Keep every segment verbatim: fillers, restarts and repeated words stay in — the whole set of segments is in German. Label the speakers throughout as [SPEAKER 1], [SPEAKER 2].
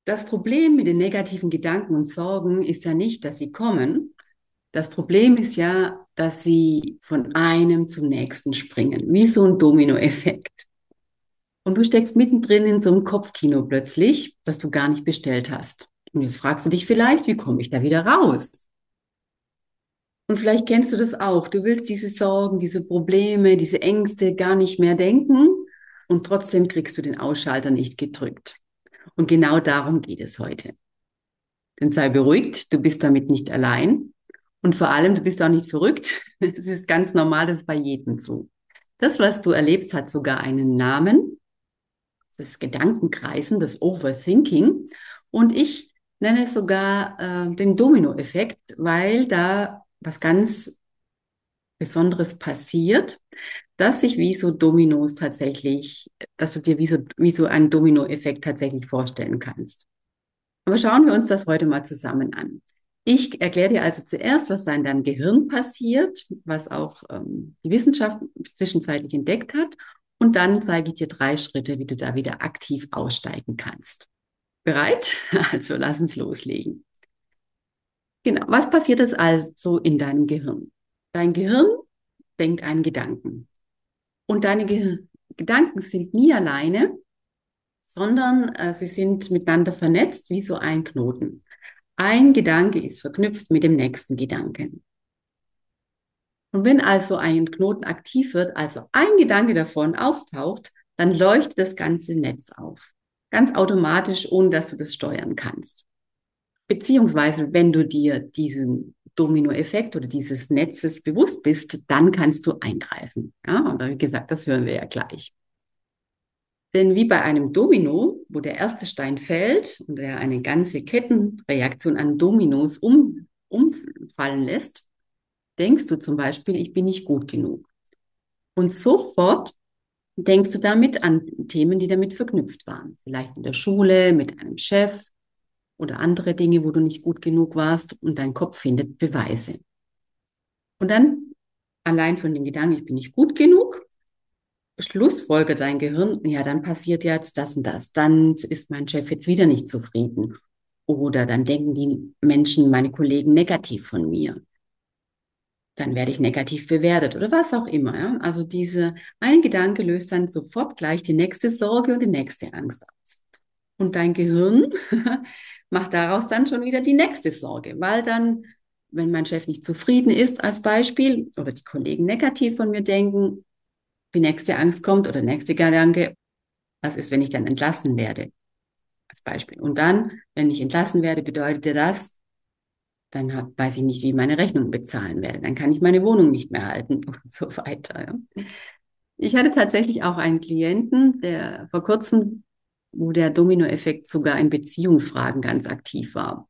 [SPEAKER 1] Das Problem mit den negativen Gedanken und Sorgen ist ja nicht, dass sie kommen. Das Problem ist ja, dass sie von einem zum nächsten springen, wie so ein Dominoeffekt. Und du steckst mittendrin in so einem Kopfkino plötzlich, das du gar nicht bestellt hast. Und jetzt fragst du dich vielleicht, wie komme ich da wieder raus? Und vielleicht kennst du das auch. Du willst diese Sorgen, diese Probleme, diese Ängste gar nicht mehr denken und trotzdem kriegst du den Ausschalter nicht gedrückt. Und genau darum geht es heute. Denn sei beruhigt, du bist damit nicht allein. Und vor allem, du bist auch nicht verrückt. Es ist ganz normal, das ist bei jedem so. Das, was du erlebst, hat sogar einen Namen. Das ist Gedankenkreisen, das Overthinking. Und ich nenne es sogar äh, den Dominoeffekt, weil da was ganz Besonderes passiert, dass sich wie so Dominos tatsächlich, dass du dir wie so, wie so einen Dominoeffekt tatsächlich vorstellen kannst. Aber schauen wir uns das heute mal zusammen an. Ich erkläre dir also zuerst, was da in deinem Gehirn passiert, was auch ähm, die Wissenschaft zwischenzeitlich entdeckt hat. Und dann zeige ich dir drei Schritte, wie du da wieder aktiv aussteigen kannst. Bereit? Also lass uns loslegen. Genau. Was passiert es also in deinem Gehirn? Dein Gehirn denkt einen Gedanken. Und deine Ge Gedanken sind nie alleine, sondern äh, sie sind miteinander vernetzt wie so ein Knoten. Ein Gedanke ist verknüpft mit dem nächsten Gedanken. Und wenn also ein Knoten aktiv wird, also ein Gedanke davon auftaucht, dann leuchtet das ganze Netz auf. Ganz automatisch, ohne dass du das steuern kannst. Beziehungsweise, wenn du dir diesen Dominoeffekt oder dieses Netzes bewusst bist, dann kannst du eingreifen. Ja, und wie gesagt, das hören wir ja gleich. Denn wie bei einem Domino, wo der erste Stein fällt und er eine ganze Kettenreaktion an Dominos um, umfallen lässt, denkst du zum Beispiel, ich bin nicht gut genug. Und sofort denkst du damit an Themen, die damit verknüpft waren. Vielleicht in der Schule, mit einem Chef oder andere Dinge, wo du nicht gut genug warst und dein Kopf findet Beweise. Und dann allein von dem Gedanken, ich bin nicht gut genug, schlussfolgert dein Gehirn, ja, dann passiert jetzt das und das. Dann ist mein Chef jetzt wieder nicht zufrieden. Oder dann denken die Menschen, meine Kollegen, negativ von mir. Dann werde ich negativ bewertet oder was auch immer. Ja? Also diese ein Gedanke löst dann sofort gleich die nächste Sorge und die nächste Angst aus. Und dein Gehirn macht daraus dann schon wieder die nächste Sorge, weil dann, wenn mein Chef nicht zufrieden ist als Beispiel oder die Kollegen negativ von mir denken, die nächste Angst kommt oder nächste Gedanke, was ist, wenn ich dann entlassen werde, als Beispiel. Und dann, wenn ich entlassen werde, bedeutet das, dann hab, weiß ich nicht, wie ich meine Rechnung bezahlen werde. Dann kann ich meine Wohnung nicht mehr halten und so weiter. Ja. Ich hatte tatsächlich auch einen Klienten, der vor kurzem, wo der Dominoeffekt sogar in Beziehungsfragen ganz aktiv war.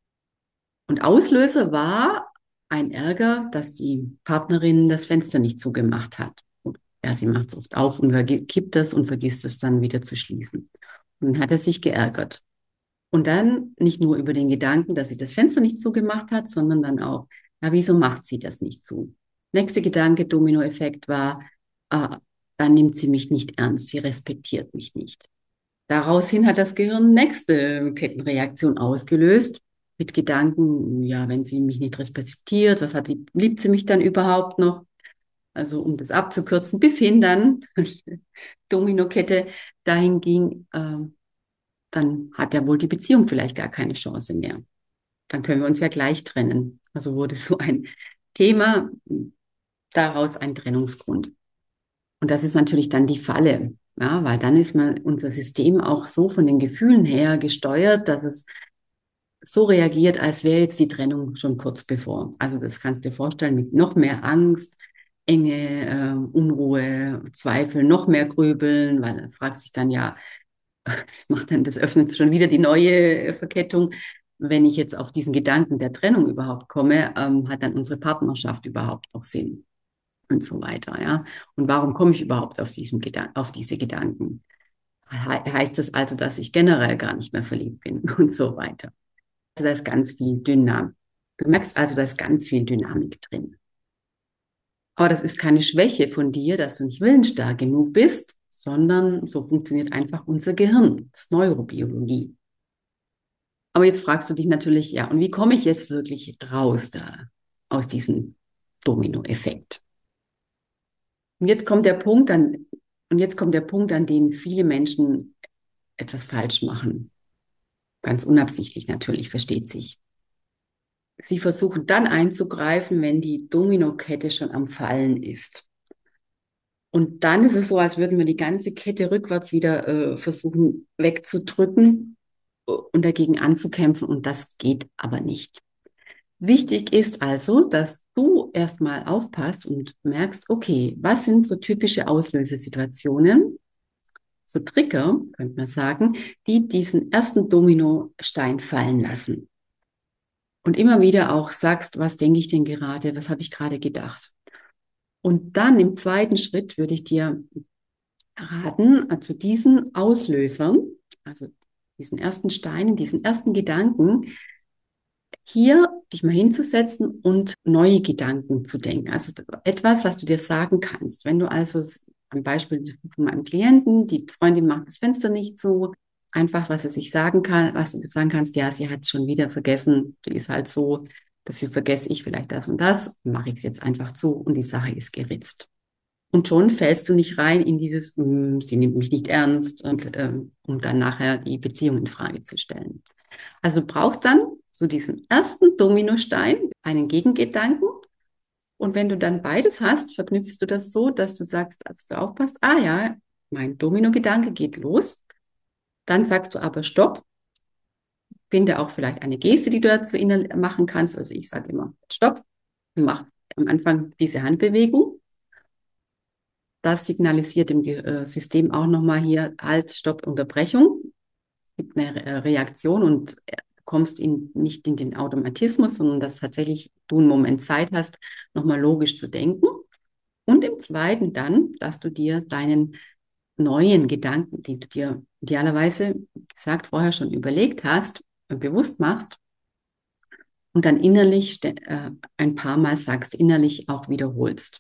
[SPEAKER 1] Und Auslöser war ein Ärger, dass die Partnerin das Fenster nicht zugemacht hat. Ja, sie macht es oft auf und kippt das und vergisst es dann wieder zu schließen. Und dann hat er sich geärgert. Und dann nicht nur über den Gedanken, dass sie das Fenster nicht zugemacht hat, sondern dann auch, ja, wieso macht sie das nicht zu? Nächster Gedanke, Dominoeffekt war, ah, dann nimmt sie mich nicht ernst, sie respektiert mich nicht. Daraus hin hat das Gehirn nächste Kettenreaktion ausgelöst mit Gedanken, ja, wenn sie mich nicht respektiert, was hat sie, liebt sie mich dann überhaupt noch? Also um das abzukürzen, bis hin dann Dominokette dahin ging, äh, dann hat ja wohl die Beziehung vielleicht gar keine Chance mehr. Dann können wir uns ja gleich trennen. Also wurde so ein Thema, daraus ein Trennungsgrund. Und das ist natürlich dann die Falle, ja, weil dann ist man unser System auch so von den Gefühlen her gesteuert, dass es so reagiert, als wäre jetzt die Trennung schon kurz bevor. Also das kannst du dir vorstellen mit noch mehr Angst, Enge, äh, Unruhe, Zweifel, noch mehr Grübeln, weil er fragt sich dann ja, das macht dann, das öffnet schon wieder die neue Verkettung. Wenn ich jetzt auf diesen Gedanken der Trennung überhaupt komme, ähm, hat dann unsere Partnerschaft überhaupt noch Sinn und so weiter, ja. Und warum komme ich überhaupt auf diesen Gedan auf diese Gedanken? He heißt das also, dass ich generell gar nicht mehr verliebt bin und so weiter. Also da ist ganz viel Dynamik. Du merkst also, da ist ganz viel Dynamik drin. Aber das ist keine Schwäche von dir, dass du nicht willensstark genug bist, sondern so funktioniert einfach unser Gehirn. Das ist Neurobiologie. Aber jetzt fragst du dich natürlich, ja, und wie komme ich jetzt wirklich raus da aus diesem Dominoeffekt? Und jetzt kommt der Punkt an, und jetzt kommt der Punkt, an dem viele Menschen etwas falsch machen. Ganz unabsichtlich natürlich, versteht sich. Sie versuchen dann einzugreifen, wenn die Dominokette schon am Fallen ist. Und dann ist es so, als würden wir die ganze Kette rückwärts wieder äh, versuchen wegzudrücken und dagegen anzukämpfen. Und das geht aber nicht. Wichtig ist also, dass du erstmal aufpasst und merkst, okay, was sind so typische Auslösesituationen, so Trigger, könnte man sagen, die diesen ersten Dominostein fallen lassen. Und immer wieder auch sagst, was denke ich denn gerade, was habe ich gerade gedacht. Und dann im zweiten Schritt würde ich dir raten, zu diesen Auslösern, also diesen ersten Steinen, diesen ersten Gedanken, hier dich mal hinzusetzen und neue Gedanken zu denken. Also etwas, was du dir sagen kannst. Wenn du also am Beispiel von meinem Klienten, die Freundin macht das Fenster nicht zu, einfach, was er sich sagen kann, was du sagen kannst, ja, sie hat schon wieder vergessen, die ist halt so, dafür vergesse ich vielleicht das und das, mache ich es jetzt einfach zu und die Sache ist geritzt. Und schon fällst du nicht rein in dieses, mm, sie nimmt mich nicht ernst, und, ähm, um dann nachher die Beziehung in Frage zu stellen. Also du brauchst dann so diesen ersten Dominostein, einen Gegengedanken. Und wenn du dann beides hast, verknüpfst du das so, dass du sagst, dass du aufpasst, ah ja, mein Domino-Gedanke geht los. Dann sagst du aber Stopp. Finde auch vielleicht eine Geste, die du dazu machen kannst. Also ich sage immer Stopp und mache am Anfang diese Handbewegung. Das signalisiert dem äh, System auch nochmal hier Halt, Stopp, Unterbrechung. Es gibt eine Re Reaktion und kommst in, nicht in den Automatismus, sondern dass tatsächlich du einen Moment Zeit hast, nochmal logisch zu denken. Und im zweiten dann, dass du dir deinen neuen Gedanken, die du dir idealerweise, wie gesagt, vorher schon überlegt hast, bewusst machst und dann innerlich äh, ein paar Mal sagst, innerlich auch wiederholst.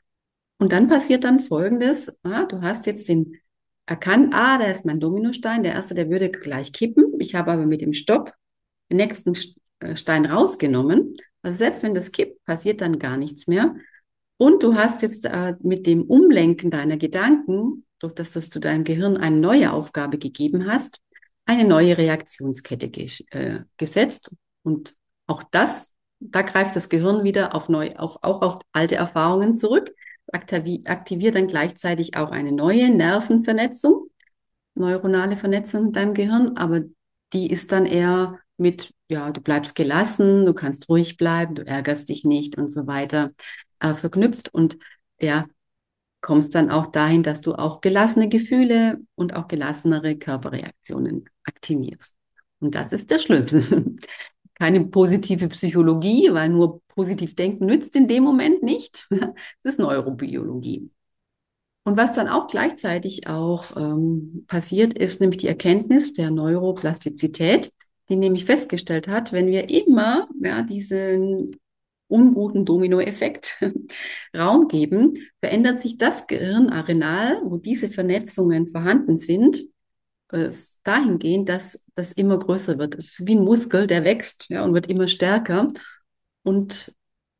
[SPEAKER 1] Und dann passiert dann Folgendes, ah, du hast jetzt den erkannt, ah, da ist mein Dominostein, der erste, der würde gleich kippen. Ich habe aber mit dem Stopp den nächsten Stein rausgenommen. Also selbst wenn das kippt, passiert dann gar nichts mehr. Und du hast jetzt äh, mit dem Umlenken deiner Gedanken, durch das, dass du deinem Gehirn eine neue Aufgabe gegeben hast, eine neue Reaktionskette ge äh, gesetzt. Und auch das, da greift das Gehirn wieder auf neu, auf, auch auf alte Erfahrungen zurück, aktivi aktiviert dann gleichzeitig auch eine neue Nervenvernetzung, neuronale Vernetzung in deinem Gehirn, aber die ist dann eher mit, ja, du bleibst gelassen, du kannst ruhig bleiben, du ärgerst dich nicht und so weiter äh, verknüpft und ja, kommst dann auch dahin, dass du auch gelassene Gefühle und auch gelassenere Körperreaktionen aktivierst. Und das ist der Schlüssel. Keine positive Psychologie, weil nur positiv denken nützt in dem Moment nicht. Das ist Neurobiologie. Und was dann auch gleichzeitig auch ähm, passiert, ist nämlich die Erkenntnis der Neuroplastizität, die nämlich festgestellt hat, wenn wir immer ja, diesen unguten Dominoeffekt Raum geben, verändert sich das Gehirnareal, wo diese Vernetzungen vorhanden sind, äh, dahingehend, dass das immer größer wird. Es ist wie ein Muskel, der wächst, ja, und wird immer stärker. Und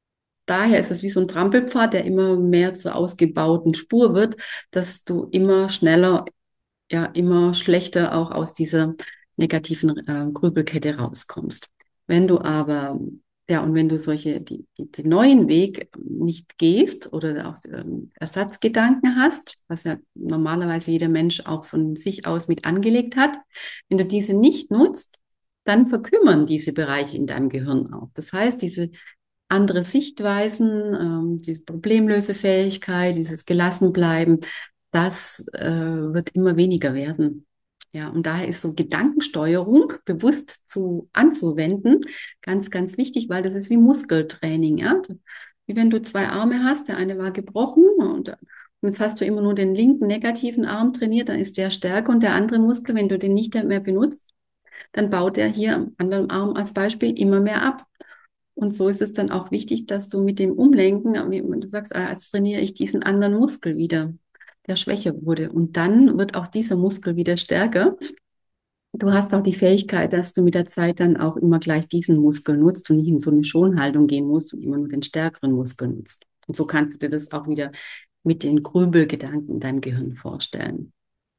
[SPEAKER 1] daher ist es wie so ein Trampelpfad, der immer mehr zur ausgebauten Spur wird, dass du immer schneller, ja, immer schlechter auch aus dieser negativen äh, Grübelkette rauskommst. Wenn du aber, ja, und wenn du solche, die, die, den neuen Weg nicht gehst oder auch ähm, Ersatzgedanken hast, was ja normalerweise jeder Mensch auch von sich aus mit angelegt hat, wenn du diese nicht nutzt, dann verkümmern diese Bereiche in deinem Gehirn auch. Das heißt, diese andere Sichtweisen, ähm, diese Problemlösefähigkeit, dieses Gelassenbleiben, das äh, wird immer weniger werden. Ja, und daher ist so Gedankensteuerung bewusst zu anzuwenden ganz, ganz wichtig, weil das ist wie Muskeltraining. Ja? Wie wenn du zwei Arme hast, der eine war gebrochen und, und jetzt hast du immer nur den linken negativen Arm trainiert, dann ist der stärker und der andere Muskel, wenn du den nicht mehr benutzt, dann baut er hier am anderen Arm als Beispiel immer mehr ab. Und so ist es dann auch wichtig, dass du mit dem Umlenken, wie du sagst, ah, jetzt trainiere ich diesen anderen Muskel wieder, der schwächer wurde. Und dann wird auch dieser Muskel wieder stärker. Du hast auch die Fähigkeit, dass du mit der Zeit dann auch immer gleich diesen Muskel nutzt und nicht in so eine Schonhaltung gehen musst und immer nur den stärkeren Muskel nutzt. Und so kannst du dir das auch wieder mit den Grübelgedanken in deinem Gehirn vorstellen.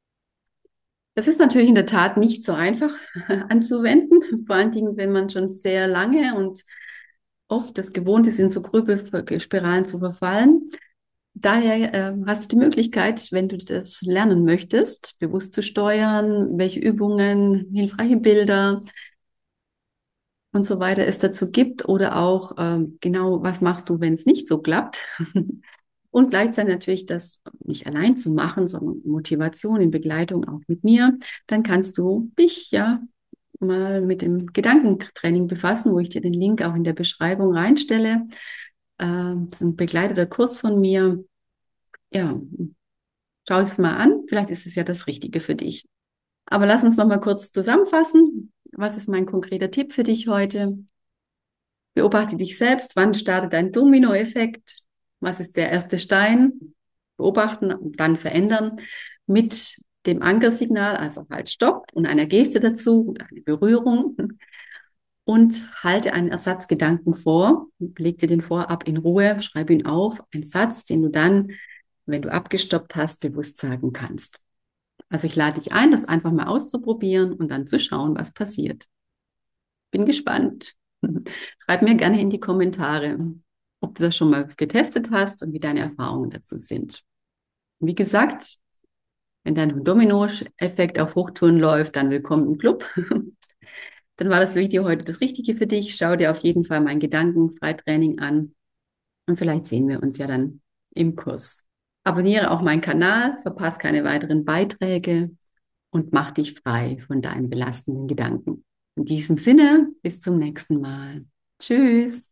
[SPEAKER 1] Das ist natürlich in der Tat nicht so einfach anzuwenden, vor allen Dingen, wenn man schon sehr lange und oft das gewohnt ist, in so Grübelspiralen zu verfallen. Daher äh, hast du die Möglichkeit, wenn du das lernen möchtest, bewusst zu steuern, welche Übungen, hilfreiche Bilder und so weiter es dazu gibt oder auch ähm, genau, was machst du, wenn es nicht so klappt. Und gleichzeitig natürlich das nicht allein zu machen, sondern Motivation in Begleitung auch mit mir. Dann kannst du dich ja mal mit dem Gedankentraining befassen, wo ich dir den Link auch in der Beschreibung reinstelle. Ähm, das ist ein begleiteter Kurs von mir. Ja, schau es mal an. Vielleicht ist es ja das Richtige für dich. Aber lass uns noch mal kurz zusammenfassen. Was ist mein konkreter Tipp für dich heute? Beobachte dich selbst. Wann startet ein Dominoeffekt? Was ist der erste Stein? Beobachten und dann verändern mit dem Ankersignal, also halt Stopp und einer Geste dazu und eine Berührung. Und halte einen Ersatzgedanken vor. Leg dir den vorab in Ruhe, schreib ihn auf. Ein Satz, den du dann, wenn du abgestoppt hast, bewusst sagen kannst. Also ich lade dich ein, das einfach mal auszuprobieren und dann zu schauen, was passiert. Bin gespannt. Schreib mir gerne in die Kommentare, ob du das schon mal getestet hast und wie deine Erfahrungen dazu sind. Wie gesagt, wenn dein Domino-Effekt auf Hochtouren läuft, dann willkommen im Club. Dann war das Video heute das Richtige für dich. Schau dir auf jeden Fall mein Gedankenfreitraining an und vielleicht sehen wir uns ja dann im Kurs. Abonniere auch meinen Kanal, verpasse keine weiteren Beiträge und mach dich frei von deinen belastenden Gedanken. In diesem Sinne, bis zum nächsten Mal. Tschüss.